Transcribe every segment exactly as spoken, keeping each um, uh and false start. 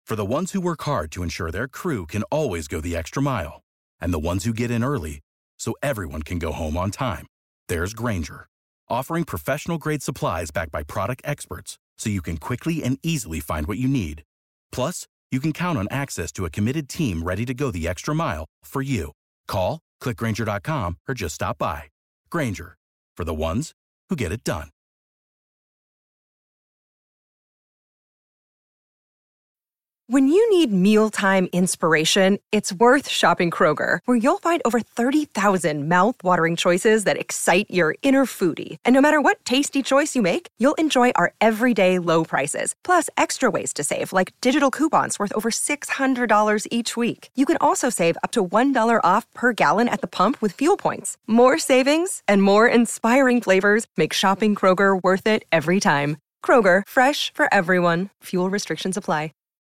For the ones who work hard to ensure their crew can always go the extra mile, and the ones who get in early so everyone can go home on time, there's Grainger, offering professional-grade supplies backed by product experts so you can quickly and easily find what you need. Plus, you can count on access to a committed team ready to go the extra mile for you. Call, click Grainger dot com, or just stop by. Grainger, for the ones who get it done. When you need mealtime inspiration, it's worth shopping Kroger, where you'll find over thirty thousand mouth-watering choices that excite your inner foodie. And no matter what tasty choice you make, you'll enjoy our everyday low prices, plus extra ways to save, like digital coupons worth over six hundred dollars each week. You can also save up to one dollar off per gallon at the pump with fuel points. More savings and more inspiring flavors make shopping Kroger worth it every time. Kroger, fresh for everyone. Fuel restrictions apply.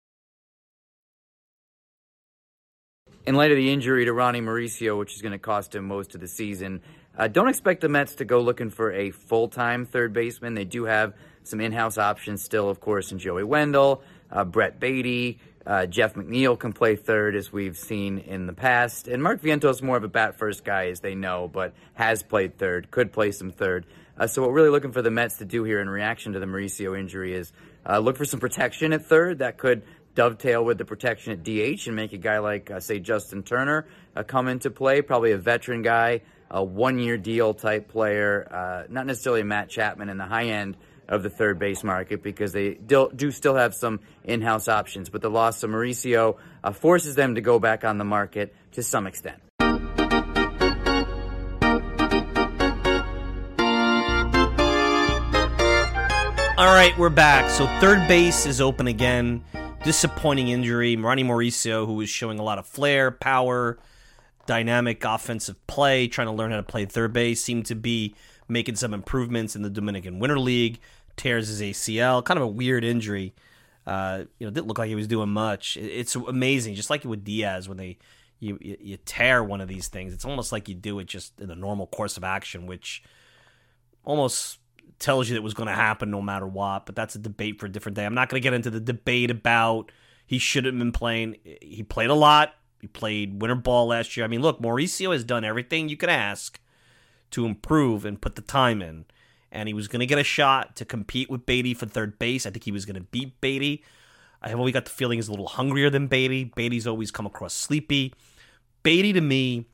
In light of the injury to Ronnie Mauricio, which is going to cost him most of the season, uh, don't expect the Mets to go looking for a full-time third baseman. They do have some in-house options still, of course, in Joey Wendell, uh, Brett Beatty, uh, Jeff McNeil can play third, as we've seen in the past. And Mark Vientos is more of a bat-first guy, as they know, but has played third, could play some third. Uh, so what we're really looking for the Mets to do here in reaction to the Mauricio injury is uh, look for some protection at third that could dovetail with the protection at D H and make a guy like, uh, say, Justin Turner uh, come into play, probably a veteran guy, a one-year deal type player, uh, not necessarily Matt Chapman in the high end of the third base market, because they do, do still have some in-house options. But the loss of Mauricio uh, forces them to go back on the market to some extent. All right, we're back. So third base is open again. Disappointing injury. Ronnie Mauricio, who was showing a lot of flair, power, dynamic offensive play, trying to learn how to play third base, seemed to be making some improvements in the Dominican Winter League, tears his A C L. Kind of a weird injury. Uh, you know, didn't look like he was doing much. It's amazing, just like with Diaz, when they you, you you tear one of these things, it's almost like you do it just in the normal course of action, which almost tells you that it was going to happen no matter what, but that's a debate for a different day. I'm not going to get into the debate about he shouldn't have been playing. He played a lot. He played winter ball last year. I mean, look, Mauricio has done everything you could ask to improve and put the time in, and he was going to get a shot to compete with Beatty for third base. I think he was going to beat Beatty. I have always got the feeling he's a little hungrier than Beatty. Beatty's always come across sleepy. Beatty, to me,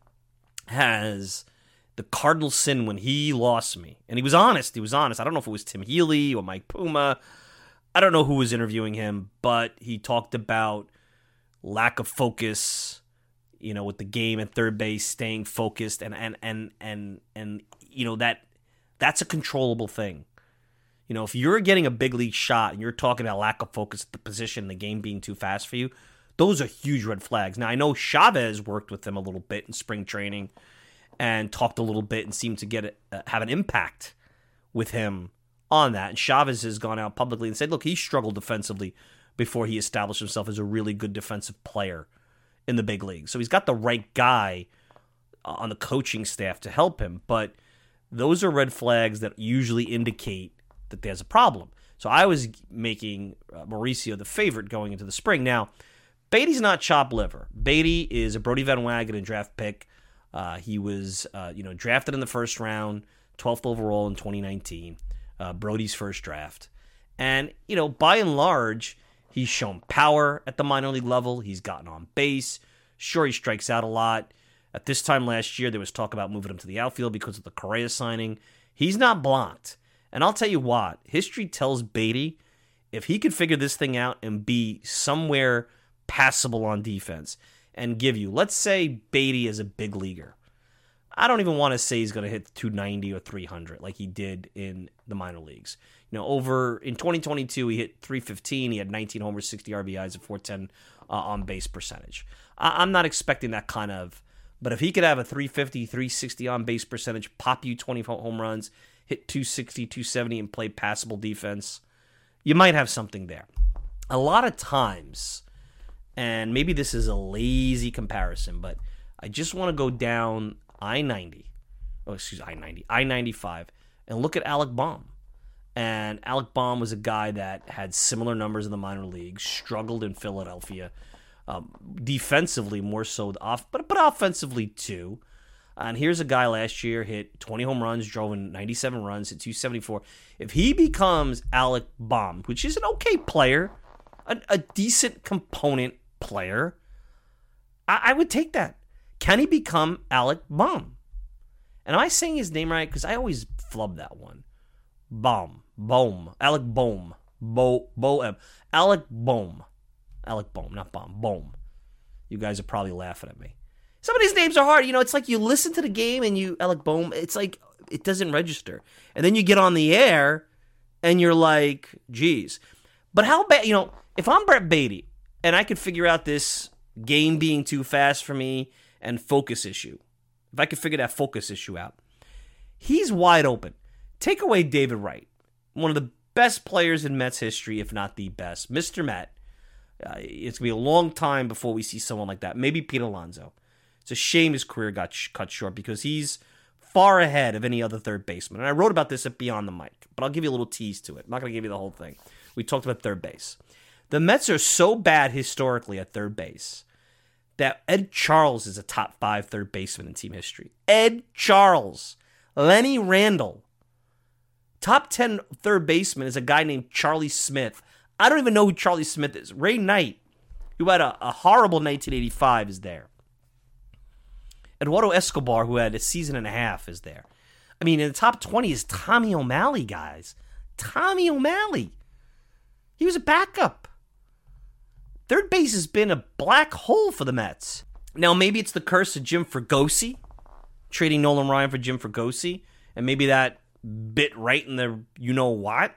has the cardinal sin when he lost me. And he was honest. He was honest. I don't know if it was Tim Healy or Mike Puma. I don't know who was interviewing him, but he talked about lack of focus, you know, with the game at third base, staying focused, and and and and and you know, that that's a controllable thing. You know, if you're getting a big league shot and you're talking about lack of focus at the position, the game being too fast for you, those are huge red flags. Now, I know Chavez worked with him a little bit in spring training and talked a little bit and seemed to get uh, have an impact with him on that. And Chavez has gone out publicly and said, look, he struggled defensively before he established himself as a really good defensive player in the big league. So he's got the right guy on the coaching staff to help him. But those are red flags that usually indicate that there's a problem. So I was making uh, Mauricio the favorite going into the spring. Now, Beatty's not chopped liver. Beatty is a Brody Van Wagenen draft pick. Uh, he was, uh, you know, drafted in the first round, twelfth overall in twenty nineteen, uh, Brody's first draft. And, you know, by and large, he's shown power at the minor league level. He's gotten on base. Sure, he strikes out a lot. At this time last year, there was talk about moving him to the outfield because of the Correa signing. He's not blocked. And I'll tell you what, history tells Beatty, if he could figure this thing out and be somewhere passable on defense and give you, let's say Beatty is a big leaguer. I don't even want to say he's going to hit two ninety or three hundred like he did in the minor leagues. You know, over in twenty twenty-two, he hit three fifteen. He had nineteen homers, sixty R B Is, and four ten uh, on base percentage. I- I'm not expecting that kind of, but if he could have a three fifty, three sixty on base percentage, pop you twenty home runs, hit two sixty, two seventy, and play passable defense, you might have something there. A lot of times, and maybe this is a lazy comparison, but I just want to go down I ninety, oh, excuse me, I ninety, I ninety-five, and look at Alec Baum. And Alec Bohm was a guy that had similar numbers in the minor leagues, struggled in Philadelphia, um, defensively more so, off, but but offensively too. And here's a guy last year, hit twenty home runs, drove in ninety-seven runs, hit two seventy-four. If he becomes Alec Bohm, which is an okay player, a, a decent component player, I, I would take that. Can he become Alec Bohm? And am I saying his name right? Because I always flub that one. Bohm. Bohm. Alec Bohm. Bo, Bo, M. Alec Bohm. Alec Bohm, not Bohm. Bohm. You guys are probably laughing at me. Some of these names are hard. You know, it's like you listen to the game and you, Alec Bohm, it's like it doesn't register. And then you get on the air and you're like, geez. But how bad, you know, if I'm Brett Baty and I could figure out this game being too fast for me and focus issue, if I could figure that focus issue out, he's wide open. Take away David Wright, one of the best players in Mets history, if not the best. Mister Met. Uh, it's going to be a long time before we see someone like that. Maybe Pete Alonso. It's a shame his career got sh- cut short because he's far ahead of any other third baseman. And I wrote about this at Beyond the Mic, but I'll give you a little tease to it. I'm not going to give you the whole thing. We talked about third base. The Mets are so bad historically at third base that Ed Charles is a top five third baseman in team history. Ed Charles. Lenny Randle. Top ten third baseman is a guy named Charlie Smith. I don't even know who Charlie Smith is. Ray Knight, who had a, a horrible nineteen eighty-five, is there. Eduardo Escobar, who had a season and a half, is there. I mean, in the top twenty is Tommy O'Malley, guys. Tommy O'Malley. He was a backup. Third base has been a black hole for the Mets. Now, maybe it's the curse of Jim Fregosi, trading Nolan Ryan for Jim Fregosi, and maybe that bit right in the you-know-what.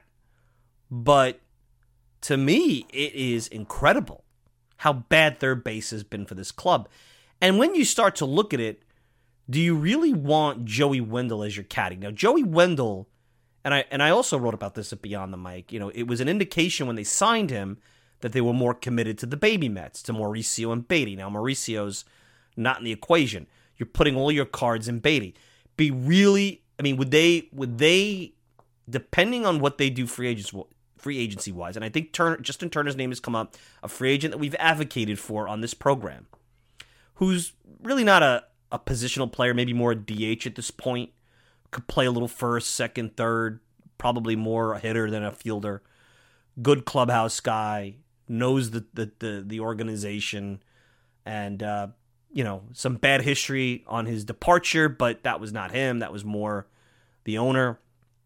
But to me, it is incredible how bad third base has been for this club. And when you start to look at it, do you really want Joey Wendell as your caddy? Now, Joey Wendell, and I and I also wrote about this at Beyond the Mic, you know, it was an indication when they signed him that they were more committed to the baby Mets, to Mauricio and Baty. Now, Mauricio's not in the equation. You're putting all your cards in Baty. Be really, I mean, would they, would they, depending on what they do free agents, free agency wise, and I think Turner, Justin Turner's name has come up, a free agent that we've advocated for on this program, who's really not a, a positional player, maybe more a D H at this point, could play a little first, second, third, probably more a hitter than a fielder. Good clubhouse guy, knows the the the, the organization, and uh, you know, some bad history on his departure, but that was not him. That was more the owner.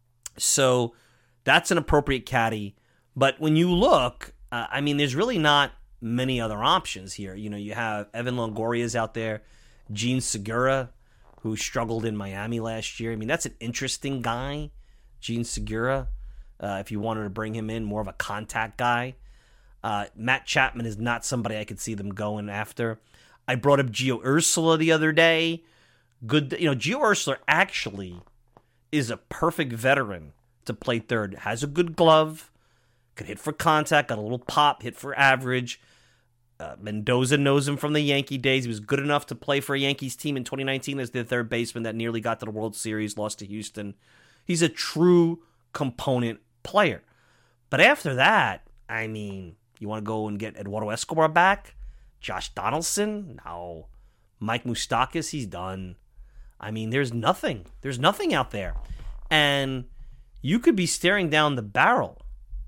So that's an appropriate caddy. But when you look, uh, I mean, there's really not many other options here. You know, you have Evan Longoria's out there, Gene Segura, who struggled in Miami last year. I mean, that's an interesting guy, Gene Segura, uh, if you wanted to bring him in, more of a contact guy. Uh, Matt Chapman is not somebody I could see them going after. I brought up Gio Urshela the other day. Good, you know, Gio Urshela actually is a perfect veteran to play third. Has a good glove, could hit for contact, got a little pop, hit for average. Uh, Mendoza knows him from the Yankee days. He was good enough to play for a Yankees team in twenty nineteen as their third baseman that nearly got to the World Series, lost to Houston. He's a true component player. But after that, I mean, you want to go and get Eduardo Escobar back? Josh Donaldson? No. Mike Moustakas? He's done. I mean, there's nothing. There's nothing out there. And you could be staring down the barrel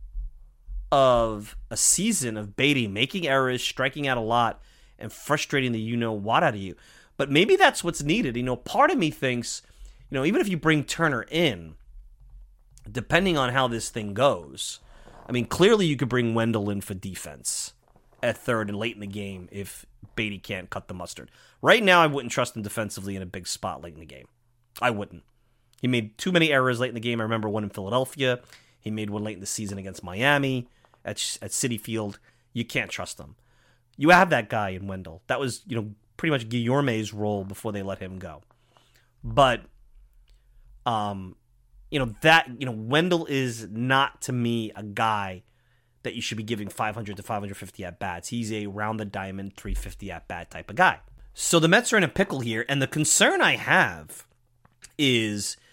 of a season of Baty making errors, striking out a lot, and frustrating the you-know-what out of you. But maybe that's what's needed. You know, part of me thinks, you know, even if you bring Turner in, depending on how this thing goes, I mean, clearly you could bring Wendell in for defense at third and late in the game if Baty can't cut the mustard. Right now, I wouldn't trust him defensively in a big spot late in the game. I wouldn't. He made too many errors late in the game. I remember one in Philadelphia. He made one late in the season against Miami at at Citi Field. You can't trust him. You have that guy in Wendell. That was, you know, pretty much Guillorme's role before they let him go. But, um, you know, that, you know, Wendell is not, to me, a guy that you should be giving five hundred to five fifty at-bats. He's a round-the-diamond, three fifty at-bat type of guy. So the Mets are in a pickle here, and the concern I have is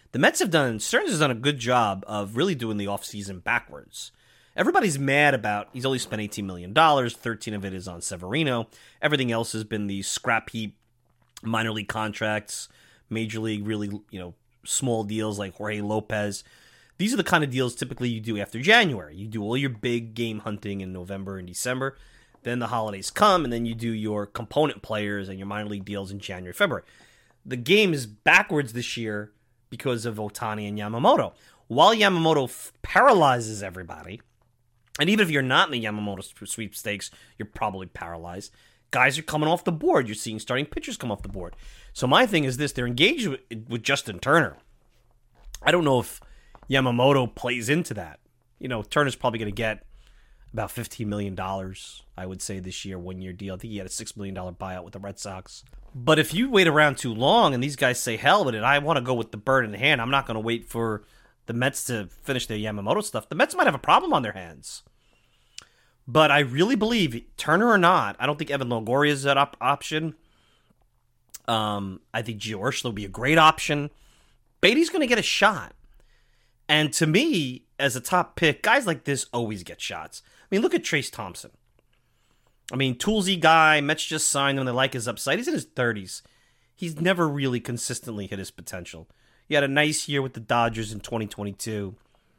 The Mets have done, Stearns has done a good job of really doing the offseason backwards. Everybody's mad about, he's only spent eighteen million dollars, thirteen of it is on Severino. Everything else has been these scrap heap minor league contracts, major league really, you know, small deals like Jorge Lopez. These are the kind of deals typically you do after January. You do all your big game hunting in November and December. Then the holidays come, and then you do your component players and your minor league deals in January, February. The game is backwards this year because of Ohtani and Yamamoto. While Yamamoto f- paralyzes everybody, and even if you're not in the Yamamoto sweepstakes, you're probably paralyzed. Guys are coming off the board. You're seeing starting pitchers come off the board. So my thing is this, they're engaged with, with Justin Turner. I don't know if Yamamoto plays into that. You know, Turner's probably going to get about fifteen million dollars, I would say, this year, one-year deal. I think he had a six million dollars buyout with the Red Sox. But if you wait around too long and these guys say, hell with it, I want to go with the bird in hand, I'm not going to wait for the Mets to finish their Yamamoto stuff, the Mets might have a problem on their hands. But I really believe, Turner or not, I don't think Evan Longoria is that op- option. Um, I think Gio Urshela would be a great option. Beatty's going to get a shot. And to me, as a top pick, guys like this always get shots. I mean, look at Trace Thompson. I mean, toolsy guy, Mets just signed him, they like his upside. He's in his thirties. He's never really consistently hit his potential. He had a nice year with the Dodgers in twenty twenty-two.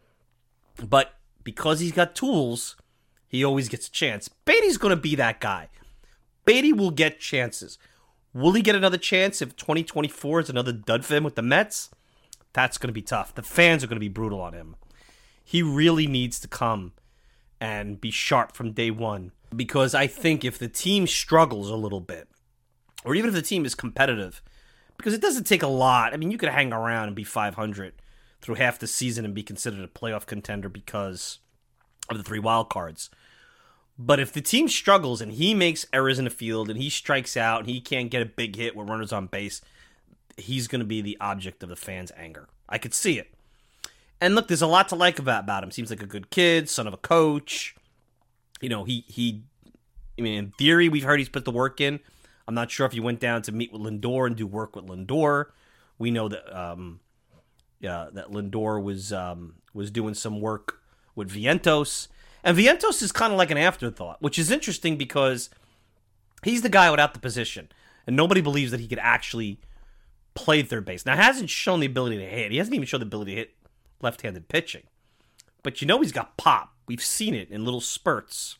But because he's got tools, he always gets a chance. Beatty's going to be that guy. Beatty will get chances. Will he get another chance if twenty twenty-four is another dud for him with the Mets? That's going to be tough. The fans are going to be brutal on him. He really needs to come and be sharp from day one. Because I think if the team struggles a little bit, or even if the team is competitive, because it doesn't take a lot. I mean, you could hang around and be five hundred through half the season and be considered a playoff contender because of the three wild cards. But if the team struggles and he makes errors in the field and he strikes out and he can't get a big hit with runners on base, he's going to be the object of the fans' anger. I could see it. And look, there's a lot to like about, about him. Seems like a good kid, son of a coach. You know, he, he, I mean, in theory, we've heard he's put the work in. I'm not sure if he went down to meet with Lindor and do work with Lindor. We know that, um, yeah, that Lindor was um, was doing some work with Vientos. And Vientos is kind of like an afterthought, which is interesting because he's the guy without the position. And nobody believes that he could actually play third base. Now, he hasn't shown the ability to hit. He hasn't even shown the ability to hit left-handed pitching. But you know he's got pop. We've seen it in little spurts.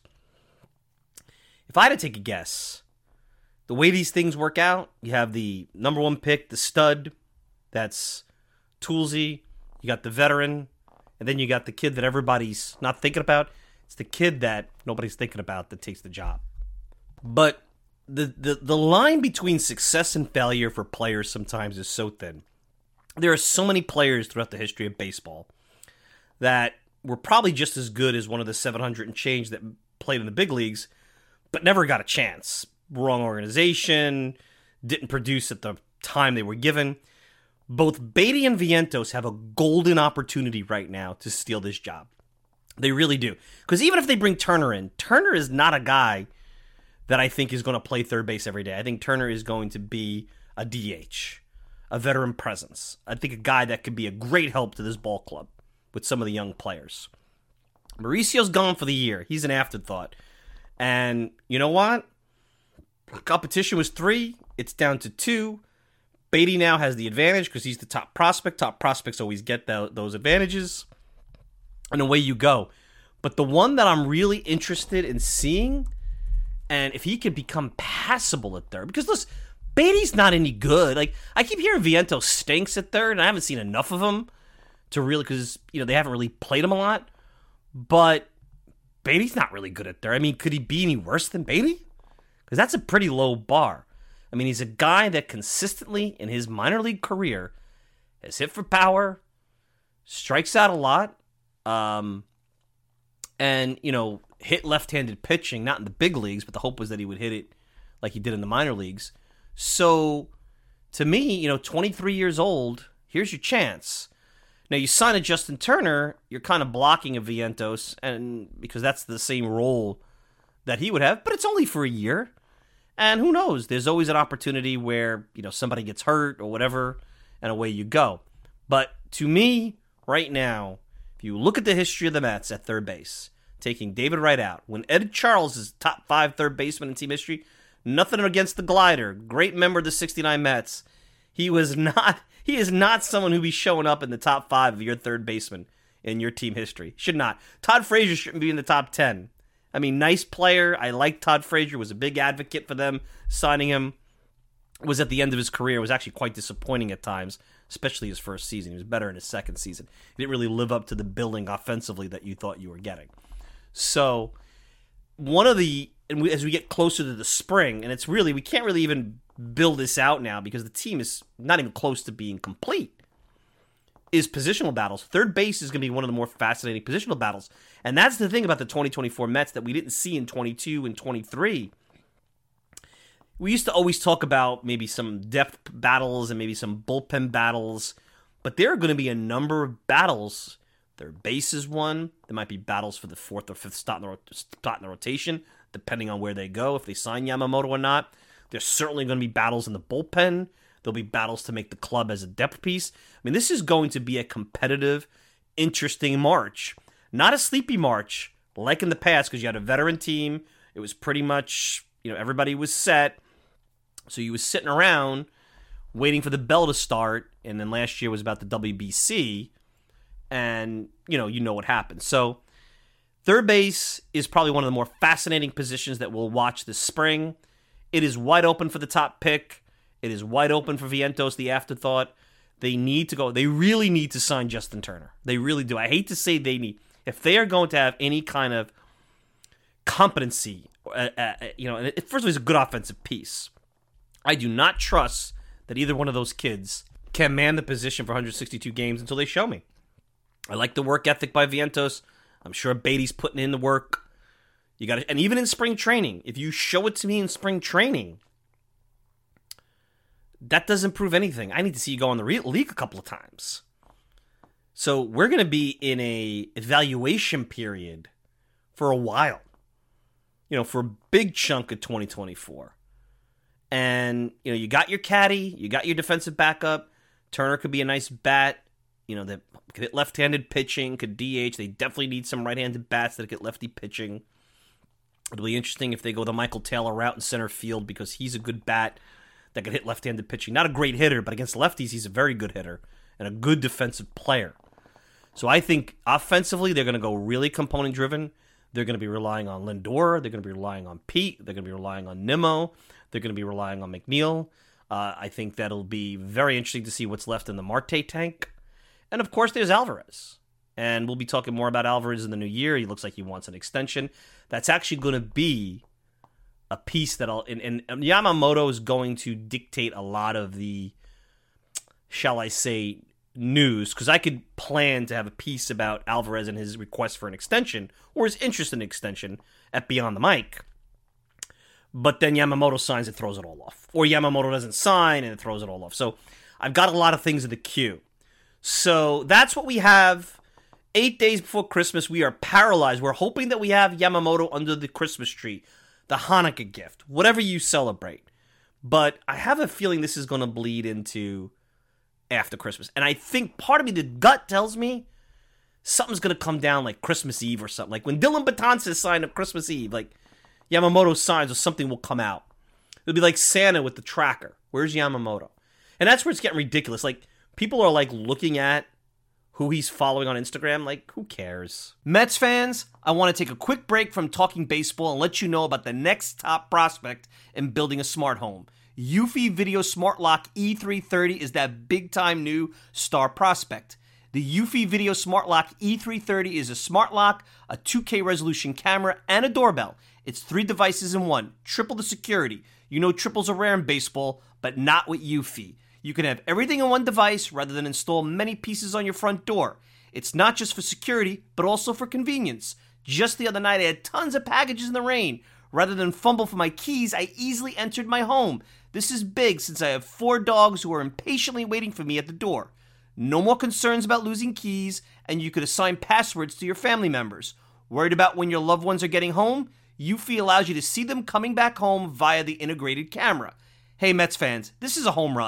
If I had to take a guess, the way these things work out, you have the number one pick, the stud, that's toolsy. You got the veteran, and then you got the kid that everybody's not thinking about. It's the kid that nobody's thinking about that takes the job. But the, the, the line between success and failure for players sometimes is so thin. There are so many players throughout the history of baseball that were probably just as good as one of the seven hundred and change that played in the big leagues, but never got a chance. Wrong organization, didn't produce at the time they were given. Both Beatty and Vientos have a golden opportunity right now to steal this job. They really do. Because even if they bring Turner in, Turner is not a guy that I think is going to play third base every day. I think Turner is going to be a D H, a veteran presence. I think a guy that could be a great help to this ball club with some of the young players. Mauricio's gone for the year. He's an afterthought. And you know what? Competition was three. It's down to two. Beatty now has the advantage because he's the top prospect. Top prospects always get the, those advantages. And away you go. But the one that I'm really interested in seeing, and if he could become passable at third, because listen, Beatty's not any good. Like, I keep hearing Vientos stinks at third, and I haven't seen enough of him to really, because, you know, they haven't really played him a lot. But Beatty's not really good at third. I mean, could he be any worse than Beatty? Because that's a pretty low bar. I mean, he's a guy that consistently in his minor league career has hit for power, strikes out a lot, um, and, you know, hit left-handed pitching, not in the big leagues, but the hope was that he would hit it like he did in the minor leagues. So, to me, you know, twenty-three years old, here's your chance. Now, you sign a Justin Turner, you're kind of blocking a Vientos, and because that's the same role that he would have, but it's only for a year. And who knows? There's always an opportunity where, you know, somebody gets hurt or whatever, and away you go. But to me, right now, if you look at the history of the Mets at third base, taking David Wright out, when Ed Charles is top five third baseman in team history, nothing against the glider, great member of the sixty-nine Mets, he was not, he is not someone who'd be showing up in the top five of your third baseman in your team history. Should not. Todd Frazier shouldn't be in the top ten. I mean, nice player. I like Todd Frazier, was a big advocate for them, signing him. Was at the end of his career, was actually quite disappointing at times, especially his first season. He was better in his second season. He didn't really live up to the billing offensively that you thought you were getting. So, one of the, and we, as we get closer to the spring, and it's really, we can't really even build this out now because the team is not even close to being complete, is positional battles. Third base is going to be one of the more fascinating positional battles. And that's the thing about the twenty twenty-four Mets that we didn't see in twenty-two and twenty-three. We used to always talk about maybe some depth battles and maybe some bullpen battles, but there are going to be a number of battles. Third base is one. There might be battles for the fourth or fifth spot in the, spot in the rotation, depending on where they go, if they sign Yamamoto or not. There's certainly going to be battles in the bullpen. There'll be battles to make the club as a depth piece. I mean, this is going to be a competitive, interesting March. Not a sleepy March, like in the past, because you had a veteran team. It was pretty much, you know, everybody was set. So you was sitting around waiting for the bell to start, and then last year was about the W B C, and, you know, you know what happened. So third base is probably one of the more fascinating positions that we'll watch this spring. It is wide open for the top pick. It is wide open for Vientos, the afterthought. They need to go. They really need to sign Justin Turner. They really do. I hate to say they need. If they are going to have any kind of competency, uh, uh, you know, and first of all, he's a good offensive piece. I do not trust that either one of those kids can man the position for one hundred sixty-two games until they show me. I like the work ethic by Vientos. I'm sure Beatty's putting in the work. You got, and even in spring training, if you show it to me in spring training, that doesn't prove anything. I need to see you go on the re- league a couple of times. So we're going to be in a evaluation period for a while. You know, for a big chunk of twenty twenty-four. And, you know, you got your caddy, you got your defensive backup. Turner could be a nice bat. You know, that could hit left-handed pitching, could D H. They definitely need some right-handed bats that get lefty pitching. It'll be interesting if they go the Michael Taylor route in center field because he's a good bat that could hit left-handed pitching. Not a great hitter, but against lefties, he's a very good hitter and a good defensive player. So I think offensively, they're going to go really component-driven. They're going to be relying on Lindor. They're going to be relying on Pete. They're going to be relying on Nimmo. They're going to be relying on McNeil. Uh, I think that'll be very interesting to see what's left in the Marte tank. And, of course, there's Alvarez. And we'll be talking more about Alvarez in the new year. He looks like he wants an extension. That's actually going to be a piece that I'll... And, and Yamamoto is going to dictate a lot of the, shall I say, news. Because I could plan to have a piece about Alvarez and his request for an extension or his interest in an extension at Beyond the Mic. But then Yamamoto signs and throws it all off. Or Yamamoto doesn't sign and it throws it all off. So I've got a lot of things in the queue. So that's what we have. Eight days before Christmas, we are paralyzed. We're hoping that we have Yamamoto under the Christmas tree, the Hanukkah gift, whatever you celebrate. But I have a feeling this is going to bleed into after Christmas. And I think part of me, the gut tells me, something's going to come down like Christmas Eve or something. Like when Dylan Betances signed up Christmas Eve, like Yamamoto signs or something will come out. It'll be like Santa with the tracker. Where's Yamamoto? And that's where it's getting ridiculous. Like, people are like looking at who he's following on Instagram. Like, who cares? Mets fans, I want to take a quick break from talking baseball and let you know about the next top prospect in building a smart home. Eufy Video Smart Lock E three thirty is that big-time new star prospect. The Eufy Video Smart Lock E three thirty is a smart lock, a two K resolution camera, and a doorbell. It's three devices in one, triple the security. You know triples are rare in baseball, but not with Eufy. You can have everything in one device rather than install many pieces on your front door. It's not just for security, but also for convenience. Just the other night, I had tons of packages in the rain. Rather than fumble for my keys, I easily entered my home. This is big since I have four dogs who are impatiently waiting for me at the door. No more concerns about losing keys, and you could assign passwords to your family members. Worried about when your loved ones are getting home? Eufy allows you to see them coming back home via the integrated camera. Hey Mets fans, this is a home run.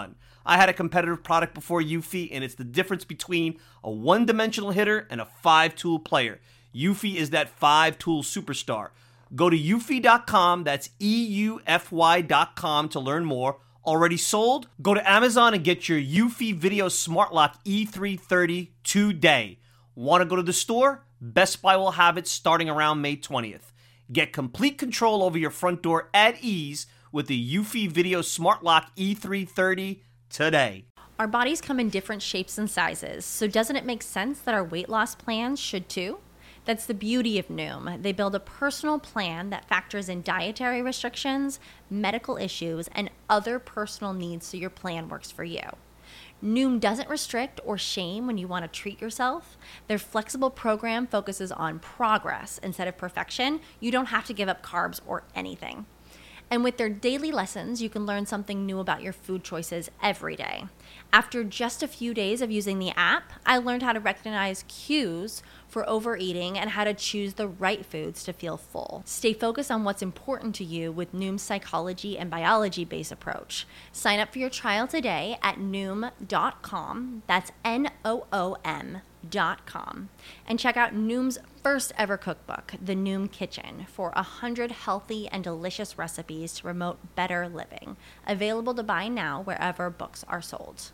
I had a competitive product before Eufy, and it's the difference between a one-dimensional hitter and a five-tool player. Eufy is that five-tool superstar. Go to eufy dot com, that's E U F Y dot com to learn more. Already sold? Go to Amazon and get your Eufy Video Smart Lock E three thirty today. Want to go to the store? Best Buy will have it starting around May twentieth. Get complete control over your front door at ease with the Eufy Video Smart Lock E three thirty today. Our bodies come in different shapes and sizes, so doesn't it make sense that our weight loss plans should too? That's the beauty of Noom. They build a personal plan that factors in dietary restrictions, medical issues, and other personal needs so your plan works for you. Noom doesn't restrict or shame when you want to treat yourself. Their flexible program focuses on progress instead of perfection. You don't have to give up carbs or anything. And with their daily lessons, you can learn something new about your food choices every day. After just a few days of using the app, I learned how to recognize cues for overeating and how to choose the right foods to feel full. Stay focused on what's important to you with Noom's psychology and biology-based approach. Sign up for your trial today at noom dot com. That's N O O M dot com. And check out Noom's first ever cookbook, The Noom Kitchen, for one hundred healthy and delicious recipes to promote better living. Available to buy now wherever books are sold.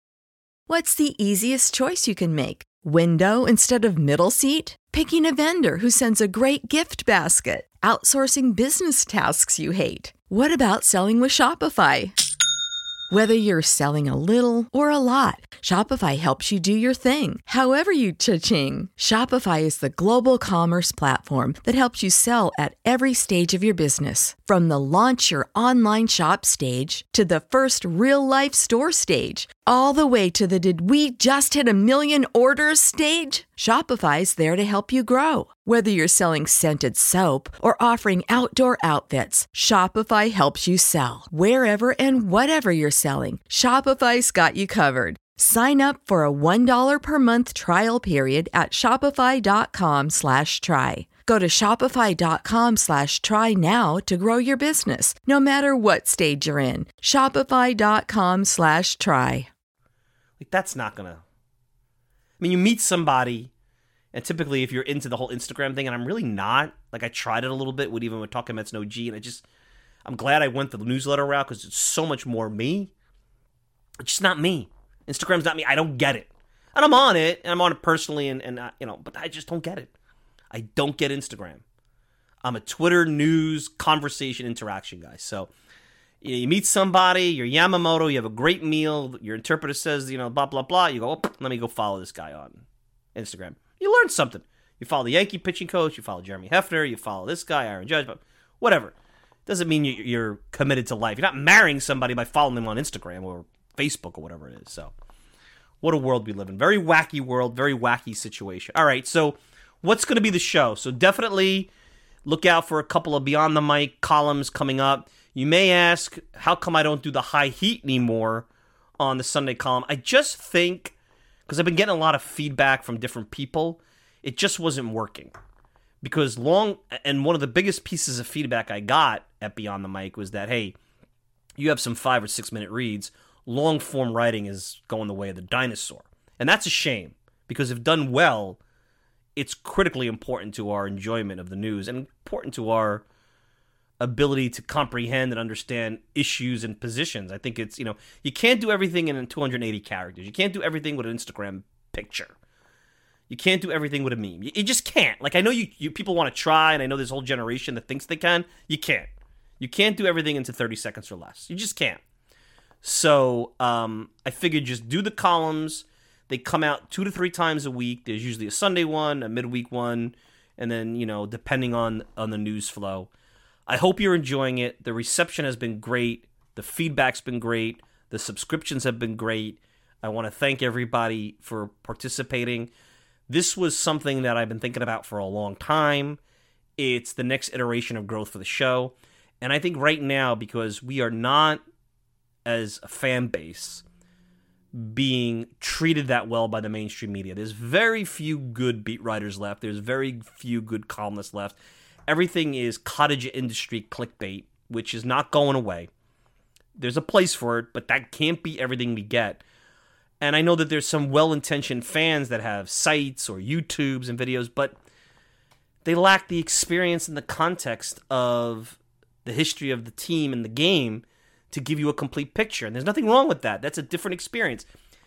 What's the easiest choice you can make? Window instead of middle seat? Picking a vendor who sends a great gift basket? Outsourcing business tasks you hate? What about selling with Shopify? Whether you're selling a little or a lot, Shopify helps you do your thing, however you cha-ching. Shopify is the global commerce platform that helps you sell at every stage of your business. From the launch your online shop stage to the first real-life store stage, all the way to the did we just hit a million orders stage. Shopify's there to help you grow. Whether you're selling scented soap or offering outdoor outfits, Shopify helps you sell. Wherever and whatever you're selling, Shopify's got you covered. Sign up for a one dollar per month trial period at shopify.com slash try. Go to shopify.com slash try now to grow your business, no matter what stage you're in. Shopify.com slash try. Like, that's not gonna... I mean, you meet somebody, and typically if you're into the whole Instagram thing, and I'm really not, like I tried it a little bit with even with Talking Mets No G, and I just, I'm glad I went the newsletter route because it's so much more me. It's just not me. Instagram's not me. I don't get it. And I'm on it, and I'm on it personally, and, and uh, you know, but I just don't get it. I don't get Instagram. I'm a Twitter news conversation interaction guy. So you, know, you meet somebody, you're Yamamoto, you have a great meal, your interpreter says, you know, blah, blah, blah. You go, oh, let me go follow this guy on Instagram. You learn something. You follow the Yankee pitching coach, you follow Jeremy Hefner, you follow this guy, Aaron Judge, but whatever. Doesn't mean you're committed to life. You're not marrying somebody by following them on Instagram or Facebook or whatever it is. So what a world we live in. Very wacky world, very wacky situation. All right, so what's going to be the show? So definitely look out for a couple of Beyond the Mic columns coming up. You may ask, how come I don't do the high heat anymore on the Sunday column? I just think, because I've been getting a lot of feedback from different people, it just wasn't working. Because long, and one of the biggest pieces of feedback I got at Beyond the Mic was that, hey, you have some five or six minute reads. Long form writing is going the way of the dinosaur. And that's a shame, because if done well, it's critically important to our enjoyment of the news and important to our ability to comprehend and understand issues and positions. I think it's, you know, you can't do everything in two hundred eighty characters. You can't do everything with an Instagram picture. You can't do everything with a meme. You, you just can't. Like, I know you, you people want to try, and I know there's a whole generation that thinks they can. You can't. You can't do everything into thirty seconds or less. You just can't. So um, I figured just do the columns. They come out two to three times a week. There's usually a Sunday one, a midweek one, and then, you know, depending on, on the news flow. I hope you're enjoying it. The reception has been great. The feedback's been great. The subscriptions have been great. I want to thank everybody for participating. This was something that I've been thinking about for a long time. It's the next iteration of growth for the show. And I think right now, because we are not, as a fan base, being treated that well by the mainstream media. There's very few good beat writers left. There's very few good columnists left. Everything is cottage industry clickbait, which is not going away. There's a place for it, but that can't be everything we get. And I know that there's some well-intentioned fans that have sites or YouTubes and videos, but they lack the experience and the context of the history of the team and the game to give you a complete picture. And there's nothing wrong with that. That's a different experience.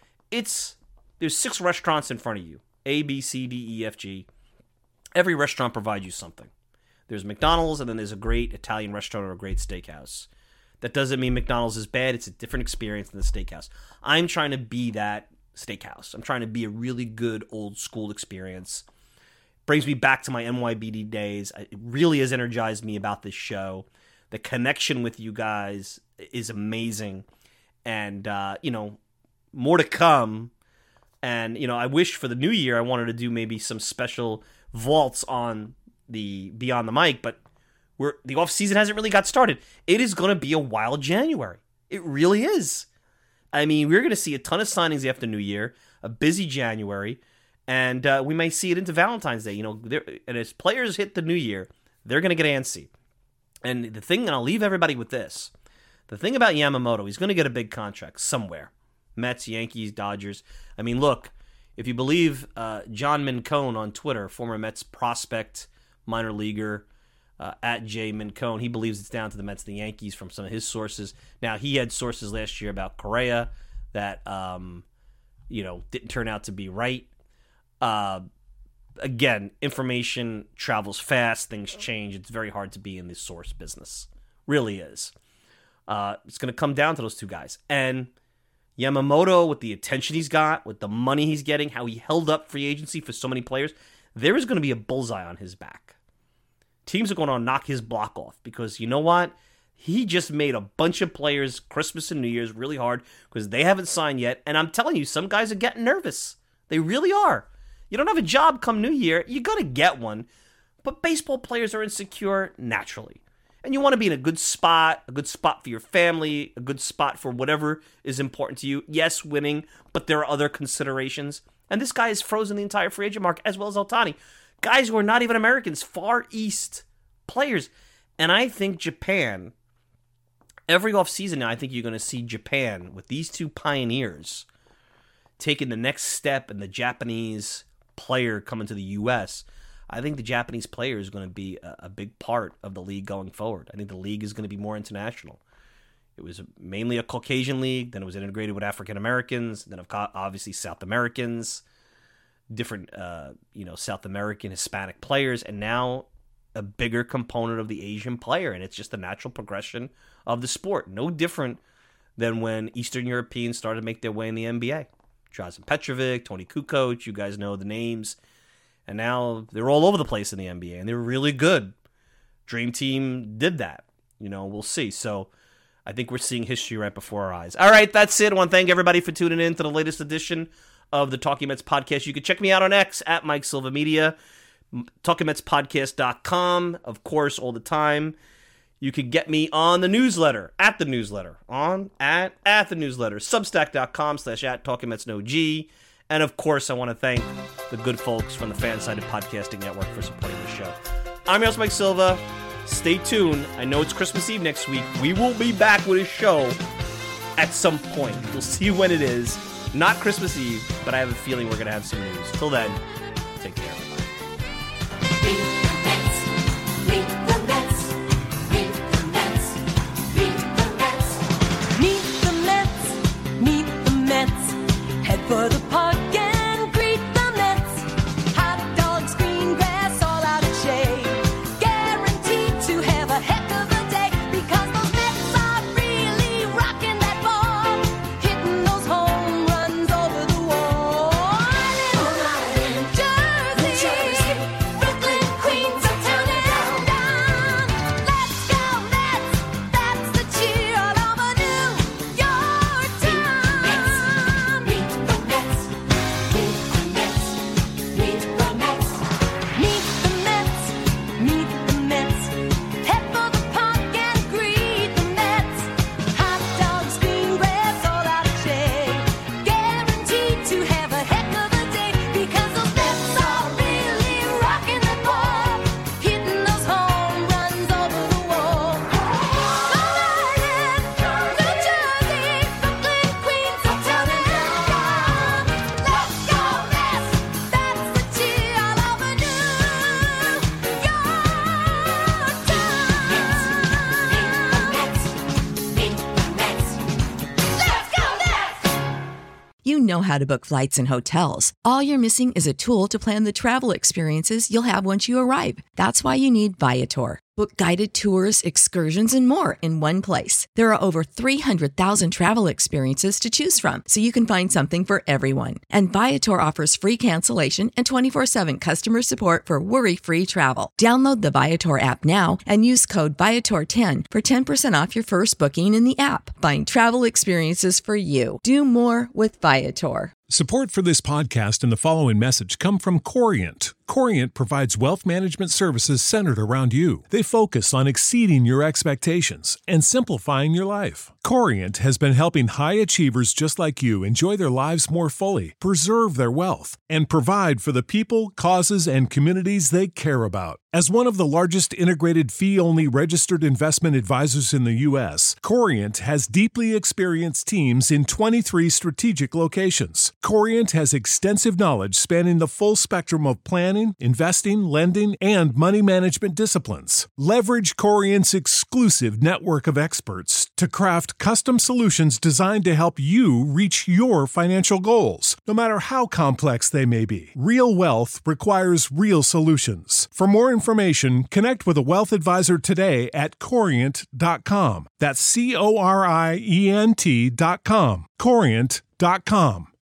It's there's six restaurants in front of you. A, B, C, D, E, F, G. Every restaurant provides you something. There's McDonald's, and then there's a great Italian restaurant or a great steakhouse. That doesn't mean McDonald's is bad. It's a different experience than the steakhouse. I'm trying to be that steakhouse. I'm trying to be a really good old school experience. Brings me back to my N Y B D days. It really has energized me about this show. The connection with you guys is amazing. And, uh, you know, more to come. And, you know, I wish for the new year I wanted to do maybe some special vaults on the Beyond the Mic, but we're, the off-season hasn't really got started. It is going to be a wild January. It really is. I mean, we're going to see a ton of signings after New Year, a busy January, and uh, we may see it into Valentine's Day. You know, and as players hit the New Year, they're going to get antsy. And the thing, and I'll leave everybody with this, the thing about Yamamoto, he's going to get a big contract somewhere. Mets, Yankees, Dodgers. I mean, look, if you believe uh, John Mincone on Twitter, former Mets prospect, minor leaguer, uh, at J Mincone, he believes it's down to the Mets and the Yankees from some of his sources. Now, he had sources last year about Correa that, um, you know, didn't turn out to be right. Uh, again, information travels fast. Things change. It's very hard to be in the source business. Really is. Uh, it's going to come down to those two guys. And Yamamoto, with the attention he's got, with the money he's getting, how he held up free agency for so many players, there is going to be a bullseye on his back. Teams are going to knock his block off because, you know what? He just made a bunch of players Christmas and New Year's really hard because they haven't signed yet. And I'm telling you, some guys are getting nervous. They really are. You don't have a job come New Year. You're going to get one. But baseball players are insecure naturally. And you want to be in a good spot, a good spot for your family, a good spot for whatever is important to you. Yes, winning, but there are other considerations. And this guy has frozen the entire free agent market, as well as Ohtani. Guys who are not even Americans, Far East players. And I think Japan, every offseason now, I think you're going to see Japan with these two pioneers taking the next step in the Japanese player coming to the U S. I think the Japanese player is going to be a, a big part of the league going forward. I think the league is going to be more international. It was mainly a Caucasian league, then it was integrated with African Americans, then obviously South Americans, different uh, you know, South American, Hispanic players, and now a bigger component of the Asian player, and it's just the natural progression of the sport. No different than when Eastern Europeans started to make their way in the N B A. Drazen Petrovic, Toni Kukoc, you guys know the names. And now they're all over the place in the N B A, and they're really good. Dream Team did that. You know, we'll see. So I think we're seeing history right before our eyes. All right, that's it. I want to thank everybody for tuning in to the latest edition of the Talking Mets podcast. You can check me out on X at Mike Silva Media, talking mets podcast dot com, of course, all the time. You can get me on the newsletter, at the newsletter, on, at, at the newsletter, substack dot com slash at Talking Mets No G. And, of course, I want to thank the good folks from the Fansided Podcasting Network for supporting the show. I'm your host, Mike Silva. Stay tuned. I know it's Christmas Eve next week. We will be back with a show at some point. We'll see when it is. Not Christmas Eve, but I have a feeling we're going to have some news. Till then, take care. For the park and greet the Mets. Hot dogs, green grass, all out of shade. Guaranteed to have a heck of a day because those Mets are really rocking that ball, hitting those home runs over the wall. Long Island, Jersey, Brooklyn, Queens. know how to book flights and hotels. All you're missing is a tool to plan the travel experiences you'll have once you arrive. That's why you need Viator. Book guided tours, excursions, and more in one place. There are over three hundred thousand travel experiences to choose from, so you can find something for everyone. And Viator offers free cancellation and twenty-four seven customer support for worry-free travel. Download the Viator app now and use code Viator ten for ten percent off your first booking in the app. Find travel experiences for you. Do more with Viator. Support for this podcast and the following message come from Corient. Corient provides wealth management services centered around you. They focus on exceeding your expectations and simplifying your life. Corient has been helping high achievers just like you enjoy their lives more fully, preserve their wealth, and provide for the people, causes, and communities they care about. As one of the largest integrated fee-only registered investment advisors in the U S, Corient has deeply experienced teams in twenty-three strategic locations. Corient has extensive knowledge spanning the full spectrum of planning, investing, lending, and money management disciplines. Leverage Corient's exclusive network of experts to craft custom solutions designed to help you reach your financial goals, no matter how complex they may be. Real wealth requires real solutions. For more information, connect with a wealth advisor today at corient dot com. That's C O R I E N T dot com. corient dot com.